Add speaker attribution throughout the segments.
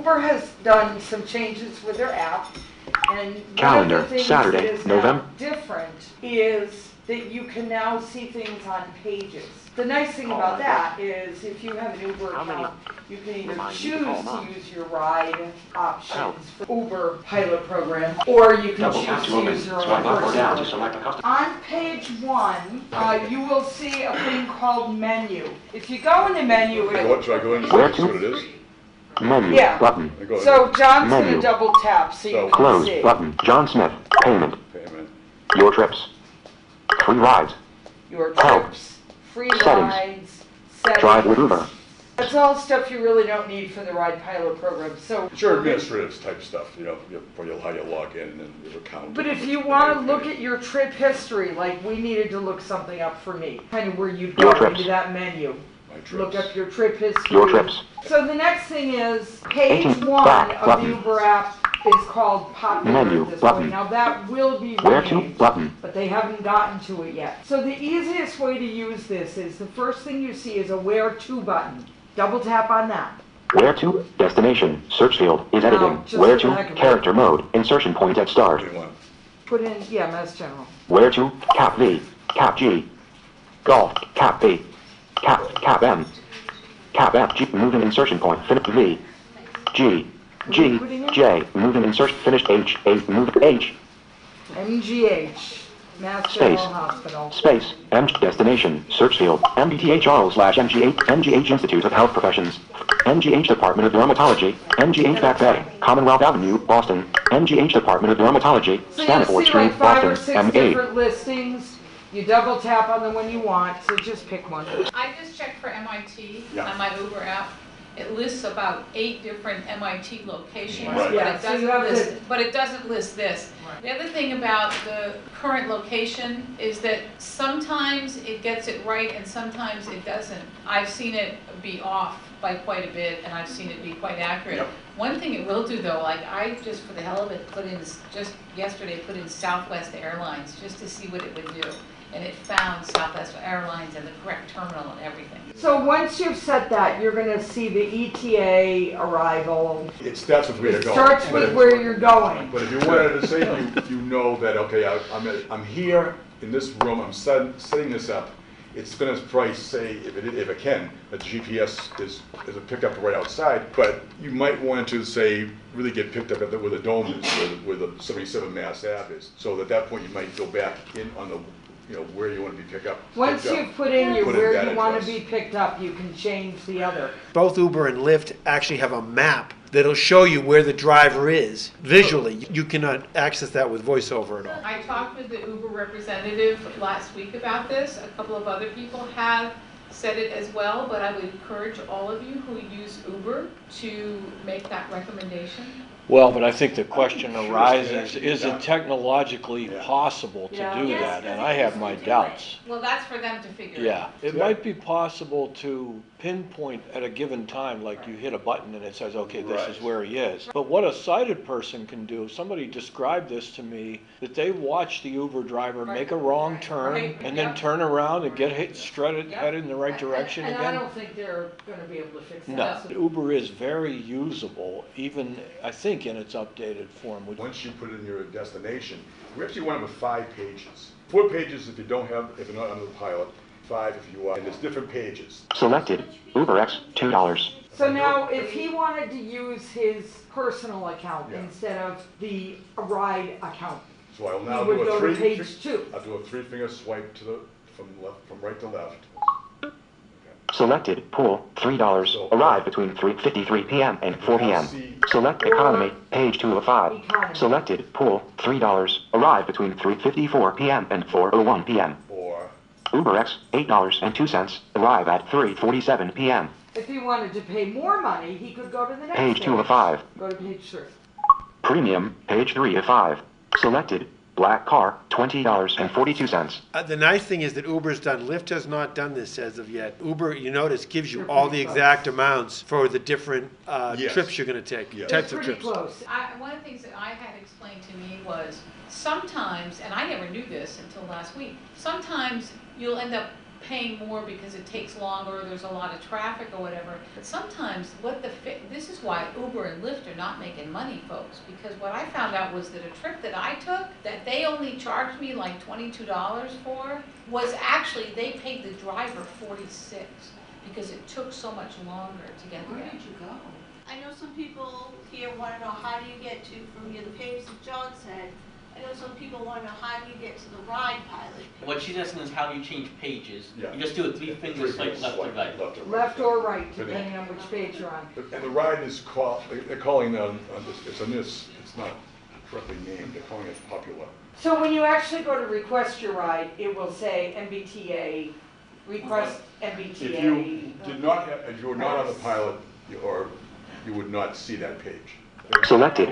Speaker 1: Uber has done some changes with their app, and
Speaker 2: Calendar,
Speaker 1: one of the things
Speaker 2: Saturday,
Speaker 1: that is
Speaker 2: November.
Speaker 1: now different is that you can now see things on pages. The nice thing about that is if you have an Uber account, you can either choose to use your ride options for Uber pilot program, or you can choose to use your own personal. On page 1, you will see a thing called menu. If you go in the menu,
Speaker 3: Should I go in and see what it is?
Speaker 2: Menu,
Speaker 1: yeah.
Speaker 2: button.
Speaker 1: So John's going
Speaker 2: Menu.
Speaker 1: to double tap so you can
Speaker 2: Close,
Speaker 1: see.
Speaker 2: button. John Smith, payment.
Speaker 3: Payment.
Speaker 2: Your trips. Free rides.
Speaker 1: Your
Speaker 2: Help.
Speaker 1: trips, free
Speaker 2: Settings.
Speaker 1: rides,
Speaker 2: Drive with
Speaker 1: settings.
Speaker 2: Uber.
Speaker 1: That's all stuff you really don't need for the Ride Pilot program. So,
Speaker 3: It's your administrative type stuff, for how you log in and your account.
Speaker 1: but if you want to look at your trip history, like we needed to look something up for me, kind of where you go
Speaker 2: Your trips.
Speaker 1: into that menu.
Speaker 3: My trips.
Speaker 1: Look up your trip history.
Speaker 2: Your trips.
Speaker 1: So the next thing is page
Speaker 2: 18,
Speaker 1: 1
Speaker 2: back,
Speaker 1: of
Speaker 2: button.
Speaker 1: the Uber app is called Popular
Speaker 2: Menu,
Speaker 1: at this
Speaker 2: button.
Speaker 1: point. Now that will be
Speaker 2: Where to,
Speaker 1: renamed,
Speaker 2: button.
Speaker 1: but they haven't gotten to it yet. So the easiest way to use this is the first thing you see is a Where To button. Double tap on that.
Speaker 2: Where to, destination, search field is editing.
Speaker 1: just
Speaker 2: Where
Speaker 1: for the
Speaker 2: to,
Speaker 1: heck of it.
Speaker 2: character mode, insertion point at start.
Speaker 3: What do you want?
Speaker 1: Put in, yeah, Mass General.
Speaker 2: Where to, cap V, cap G, golf, cap B, cap M, cap F, G, moving insertion point, finish V, G, G, J, moving insert, finished H, A, move H,
Speaker 1: MGH, Mass
Speaker 2: Space.
Speaker 1: General Hospital.
Speaker 2: space, M, destination, search field, MDTHR/MGH, MGH Institute of Health Professions, MGH Department of Dermatology, MGH Back Bay, Commonwealth Avenue, Boston, MGH Department of Dermatology,
Speaker 1: So you'll
Speaker 2: Stanford
Speaker 1: see
Speaker 2: Street,
Speaker 1: like 5 or
Speaker 2: Boston,
Speaker 1: 6
Speaker 2: M8.
Speaker 1: different listings. You double tap on the one you want, so just pick one.
Speaker 4: I just checked for MIT
Speaker 3: Yeah.
Speaker 4: on my Uber app. It lists about 8 different MIT locations,
Speaker 3: Right.
Speaker 1: Yeah, so you have to-
Speaker 4: but it doesn't list this.
Speaker 1: Right.
Speaker 4: The other thing about the current location is that sometimes it gets it right and sometimes it doesn't. I've seen it be off by quite a bit and I've seen it be quite accurate.
Speaker 3: Yep.
Speaker 4: One thing it will do though, like I just for the hell of it just yesterday put in Southwest Airlines just to see what it would do. And it found Southwest Airlines and the correct terminal and everything.
Speaker 1: So once you've set that, you're gonna see the ETA arrival.
Speaker 3: It starts with where you're
Speaker 1: It
Speaker 3: going.
Speaker 1: starts
Speaker 3: But
Speaker 1: with
Speaker 3: if-
Speaker 1: where you're going.
Speaker 3: But if you wanted to say, you know that, okay, I'm here in this room, I'm setting this up, it's gonna probably say, if it can, that GPS is a pickup right outside, but you might want to say, really get picked up at where the dome is, where the 77 Mass Ave is. So at that point, you might go back in on the, where you want to be picked up.
Speaker 1: Once you've put in your
Speaker 3: Put in
Speaker 1: where
Speaker 3: that
Speaker 1: you wanna
Speaker 3: address.
Speaker 1: be picked up, you can change the other.
Speaker 5: Both Uber and Lyft actually have a map that'll show you where the driver is visually. You cannot access that with VoiceOver at all.
Speaker 4: I talked with the Uber representative last week about this. A couple of other people have said it as well, but I would encourage all of you who use Uber to make that recommendation.
Speaker 6: Well, but I think the question
Speaker 3: Sure,
Speaker 6: arises,
Speaker 3: yeah.
Speaker 6: is it technologically possible to
Speaker 1: Yeah.
Speaker 6: do
Speaker 4: Yes,
Speaker 6: that?
Speaker 4: because
Speaker 6: And I
Speaker 4: it
Speaker 6: have
Speaker 4: is
Speaker 6: my
Speaker 4: to do it.
Speaker 6: doubts.
Speaker 4: Well, that's for them to figure
Speaker 6: Yeah,
Speaker 4: out.
Speaker 6: it might be possible to pinpoint at a given time, like you hit a button and it says, okay, this is
Speaker 3: Right.
Speaker 6: where he is. But what a sighted person can do, somebody described this to me, that they watch the Uber driver make a wrong turn
Speaker 4: Right,
Speaker 6: and then
Speaker 4: yep.
Speaker 6: turn around and get hit, strutted,
Speaker 4: Yep.
Speaker 6: headed in the right direction
Speaker 1: And I
Speaker 6: again.
Speaker 1: don't think they're gonna be able to fix that.
Speaker 6: No,
Speaker 1: So-
Speaker 6: Uber is very usable, even, I think, in its updated form.
Speaker 3: Once you put in your destination, we actually want them with 5 pages. 4 pages if you're not under the pilot, 5 if you are, and there's different pages.
Speaker 2: Selected, UberX, $2.
Speaker 1: So now, if he wanted to use his personal account
Speaker 3: Yeah.
Speaker 1: instead of the ride account,
Speaker 3: So I'll now
Speaker 1: he would
Speaker 3: do a
Speaker 1: go to
Speaker 3: 3,
Speaker 1: page 2.
Speaker 3: I'll do a 3-finger swipe from right to left.
Speaker 2: Selected, pool, $3. Arrive between 3:53 p.m. and 4 p.m. Select economy, page 2 of 5.
Speaker 1: Economy.
Speaker 2: Selected, pool, $3. Arrive between 3:54 p.m. and 4:01 p.m.
Speaker 3: Or
Speaker 2: UberX, $8.02. Arrive at 3:47 p.m.
Speaker 1: If he wanted to pay more money, he could go to the next
Speaker 2: Page 2 of 5.
Speaker 1: Go to page 3.
Speaker 2: Premium, page 3 of 5. Selected, black car, $20.42.
Speaker 5: The nice thing is that Uber's done, Lyft has not done this as of yet. Uber, you notice, gives you
Speaker 1: You're
Speaker 5: all
Speaker 1: pretty
Speaker 5: the
Speaker 1: close.
Speaker 5: exact amounts for the different
Speaker 3: Yes.
Speaker 5: trips you're gonna take,
Speaker 3: Yes.
Speaker 5: types
Speaker 1: It's
Speaker 5: of
Speaker 1: pretty
Speaker 5: trips.
Speaker 1: close.
Speaker 4: One of the things that I had explained to me was sometimes, and I never knew this until last week, sometimes you'll end up paying more because it takes longer, or there's a lot of traffic or whatever. But sometimes this is why Uber and Lyft are not making money, folks, because what I found out was that a trip that I took, that they only charged me like $22 for, was actually, they paid the driver $46 because it took so much longer to get there.
Speaker 7: Where did you go? I know some people here want to know how do you get to, from the page that John said, I know some people want to know how do you get to the Ride Pilot.
Speaker 8: What she's asking is how do you change pages?
Speaker 3: Yeah.
Speaker 8: You just do a three-finger swipe left or right.
Speaker 1: Left or right, depending on which page you're on.
Speaker 3: And the ride is called, they're calling it, it's not correctly named, they're calling it popular.
Speaker 1: So when you actually go to request your ride, it will say MBTA, request MBTA.
Speaker 3: If you did not have, if you were not on the pilot, you would not see that page.
Speaker 2: Selected.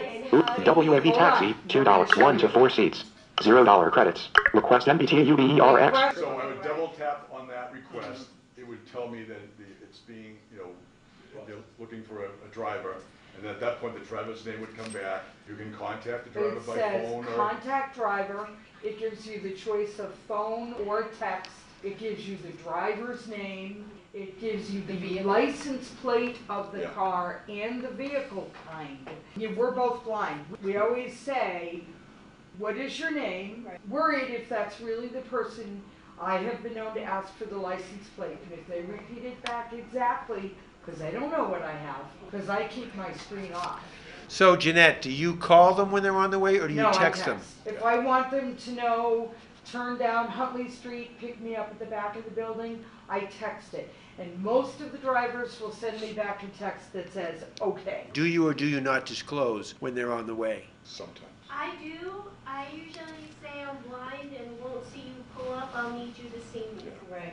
Speaker 2: WAV taxi, $2, 1 to 4 seats. $0 credits. Request MBTA UBERX.
Speaker 3: So I would double tap on that request, it would tell me that it's being, they're looking for a driver, and at that point, the driver's name would come back. You can contact the driver
Speaker 1: It
Speaker 3: by
Speaker 1: says
Speaker 3: phone or...
Speaker 1: contact driver, it gives you the choice of phone or text, it gives you the driver's name, it gives you the license plate of the
Speaker 3: Yeah.
Speaker 1: car and the vehicle kind. We're both blind. We always say, what is your name? Worried if that's really the person. I have been known to ask for the license plate, and if they repeat it back exactly, because I don't know what I have, because I keep my screen off.
Speaker 5: So Jeanette, do you call them when they're on the way, or do you
Speaker 1: No,
Speaker 5: text
Speaker 1: I
Speaker 5: them?
Speaker 1: If I want them to know, turn down Huntley Street, pick me up at the back of the building, I text it. And most of the drivers will send me back a text that says, okay.
Speaker 5: Do you or do you not disclose when they're on the way?
Speaker 3: Sometimes.
Speaker 9: I do. I usually say I'm blind and won't see you pull up. I'll need you to see me.
Speaker 7: Right.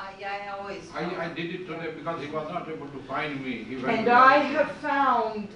Speaker 7: I always.
Speaker 10: I did it today because he was not able to find me. He went
Speaker 1: And I have found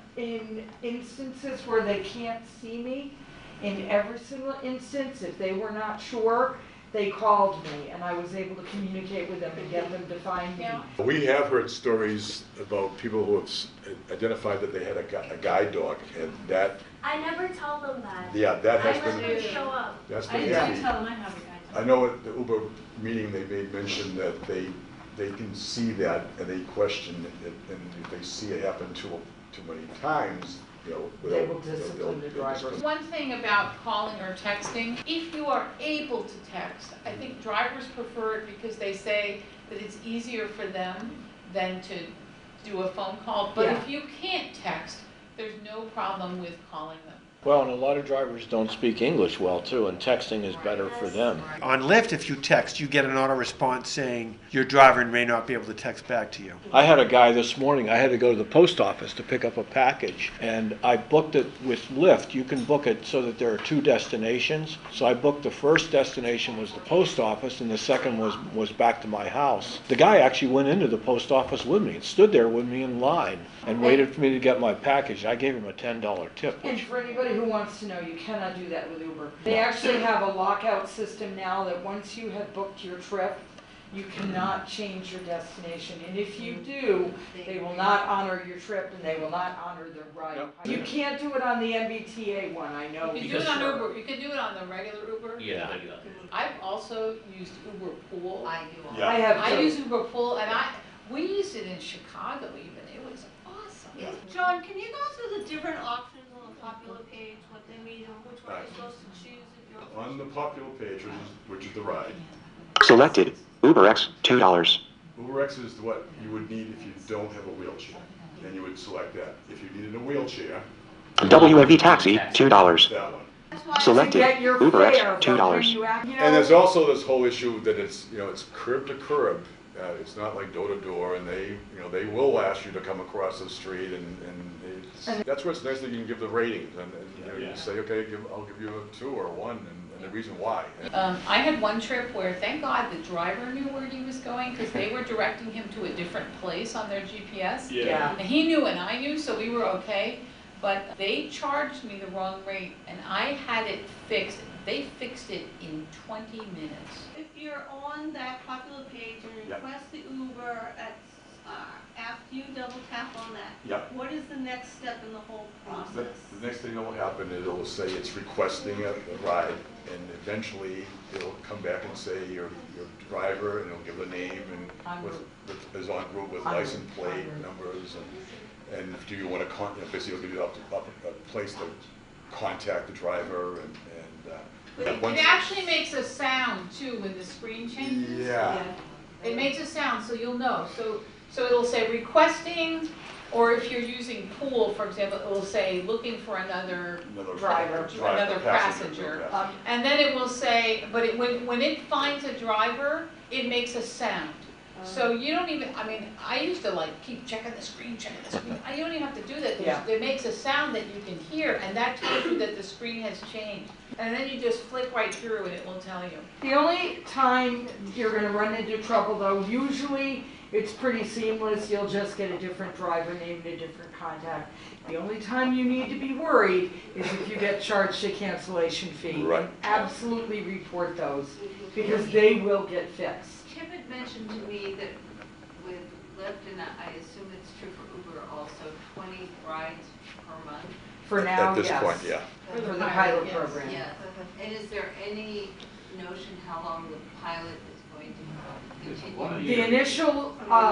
Speaker 1: in instances where they can't see me, in every single instance, if they were not sure, they called me and I was able to communicate with them and get them to find me.
Speaker 4: Yeah.
Speaker 3: We have heard stories about people who have identified that they had a guide dog, and that,
Speaker 9: I never tell them that.
Speaker 3: yeah, that
Speaker 9: I
Speaker 3: has
Speaker 9: let them
Speaker 3: been,
Speaker 9: show up.
Speaker 3: that's
Speaker 7: I
Speaker 3: been
Speaker 7: didn't
Speaker 3: iffy.
Speaker 7: tell them I have a guide.
Speaker 3: I know at the Uber meeting, they made mention that they can see that and they question it, and if they see it happen too many times,
Speaker 1: They will discipline the driver.
Speaker 4: One thing about calling or texting, if you are able to text, I think drivers prefer it because they say that it's easier for them than to do a phone call. But
Speaker 1: Yeah.
Speaker 4: if you can't text, there's no problem with calling them.
Speaker 6: Well, and a lot of drivers don't speak English well too, and texting is better for them.
Speaker 5: On Lyft, if you text, you get an auto response saying your driver may not be able to text back to you.
Speaker 6: I had a guy this morning, I had to go to the post office to pick up a package, and I booked it with Lyft. You can book it so that there are 2 destinations. So I booked the first destination was the post office, and the second was back to my house. The guy actually went into the post office with me and stood there with me in line and waited for me to get my package. I gave him a $10 tip.
Speaker 1: And for anybody who wants to know, you cannot do that with Uber. They actually have a lockout system now that once you have booked your trip, you cannot change your destination. And if you do, they will not honor your trip and they will not honor the ride. You can't do it on the MBTA one, I know.
Speaker 4: You can do it on Uber, you can do it on the regular Uber.
Speaker 8: Yeah.
Speaker 4: I've also used Uber Pool.
Speaker 7: I do.
Speaker 3: Yeah.
Speaker 1: I have
Speaker 4: I
Speaker 1: to.
Speaker 4: use Uber Pool, and we used it in Chicago even. It was awesome.
Speaker 7: John, can you go through the different options on the popular page, what they mean, and which one you're supposed to choose if you're...
Speaker 3: On the popular page, which is the ride,
Speaker 2: Selected. UberX, $2.
Speaker 3: UberX is what you would need if you don't have a wheelchair, and you would select that. If you needed a wheelchair,
Speaker 2: WAV taxi, $2.
Speaker 3: that one.
Speaker 7: That's why
Speaker 2: Selected.
Speaker 1: Get your
Speaker 2: UberX,
Speaker 1: fare, but when
Speaker 2: $2.
Speaker 1: you act-
Speaker 3: And there's also this whole issue that it's curb to curb. It's not like door to door, and they will ask you to come across the street, and that's where it's nice that you can give the ratings, and you say, okay, I'll give you a 2 or a 1, and the reason why.
Speaker 4: I had one trip where, thank God, the driver knew where he was going because they were directing him to a different place on their GPS.
Speaker 1: Yeah.
Speaker 4: And he knew and I knew, so we were okay. But they charged me the wrong rate, and I had it fixed. They fixed it in 20 minutes.
Speaker 7: if you're on that popular page and
Speaker 3: Yeah.
Speaker 7: request the Uber at after you double tap on that,
Speaker 3: Yep.
Speaker 7: what is the next step in the whole
Speaker 3: The
Speaker 7: process?
Speaker 3: the next thing that will happen is it'll say it's requesting a ride, and eventually it'll come back and say your driver, and it'll give the name and is en route with license plate numbers, and do you want to basically it'll give you a place to contact the driver, and once.
Speaker 4: It actually makes a sound too when the screen changes.
Speaker 3: Yeah.
Speaker 4: It makes a sound, so you'll know. So it'll say requesting, or if you're using pool, for example, it will say looking for another
Speaker 1: Driver.
Speaker 4: another passenger. And then it will say, but when it finds a driver, it makes a sound. So you don't even, I mean, I used to like keep checking the screen. You don't even have to do that.
Speaker 1: Yeah.
Speaker 4: It makes a sound that you can hear, and that tells you that the screen has changed. And then you just flick right through and it will tell you.
Speaker 1: The only time you're gonna run into trouble though, usually it's pretty seamless, you'll just get a different driver name and a different contact. The only time you need to be worried is if you get charged a cancellation fee.
Speaker 3: Right.
Speaker 1: Absolutely report those, because they will get fixed.
Speaker 11: Chip had mentioned to me that with Lyft, and I assume it's true for Uber also, 20 rides per month.
Speaker 1: For now,
Speaker 3: At this
Speaker 1: yes.
Speaker 3: point, yeah.
Speaker 1: For the pilot
Speaker 4: yes.
Speaker 1: program.
Speaker 11: Yes. And is there any notion how long the pilot is going to continue?
Speaker 1: The initial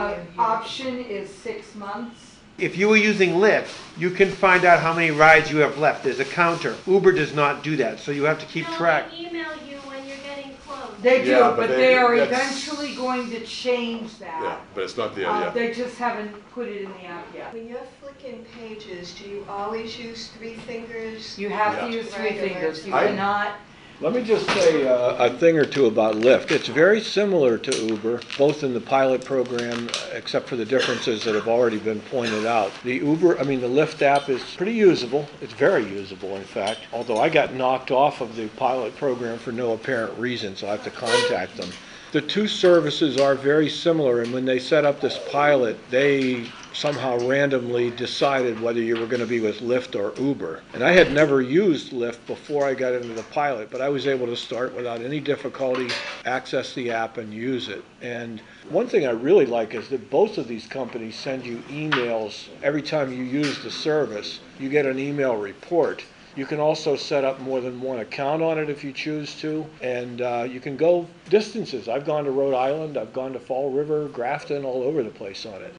Speaker 1: option is 6 months.
Speaker 5: If you were using Lyft, you can find out how many rides you have left. There's a counter. Uber does not do that, so you have to keep track.
Speaker 9: They email you when you're getting close.
Speaker 1: They do,
Speaker 3: Yeah,
Speaker 1: but
Speaker 3: but
Speaker 1: they are
Speaker 3: that's-
Speaker 1: eventually going to change
Speaker 3: Yeah,
Speaker 1: that.
Speaker 3: but it's not there yet.
Speaker 1: They just haven't put it in the app yet.
Speaker 12: When you're flicking pages, do you always use 3 fingers?
Speaker 1: You have to
Speaker 3: Yeah.
Speaker 1: use 3 fingers. You
Speaker 3: I-
Speaker 1: cannot.
Speaker 6: Let me just say a thing or two about Lyft. It's very similar to Uber, both in the pilot program, except for the differences that have already been pointed out. The Lyft app is pretty usable. It's very usable, in fact, although I got knocked off of the pilot program for no apparent reason, so I have to contact them. The two services are very similar, and when they set up this pilot, they somehow randomly decided whether you were going to be with Lyft or Uber. And I had never used Lyft before I got into the pilot, but I was able to start without any difficulty, access the app and use it. And one thing I really like is that both of these companies send you emails every time you use the service. You get an email report. You can also set up more than one account on it if you choose to, and you can go distances. I've gone to Rhode Island, I've gone to Fall River, Grafton, all over the place on it.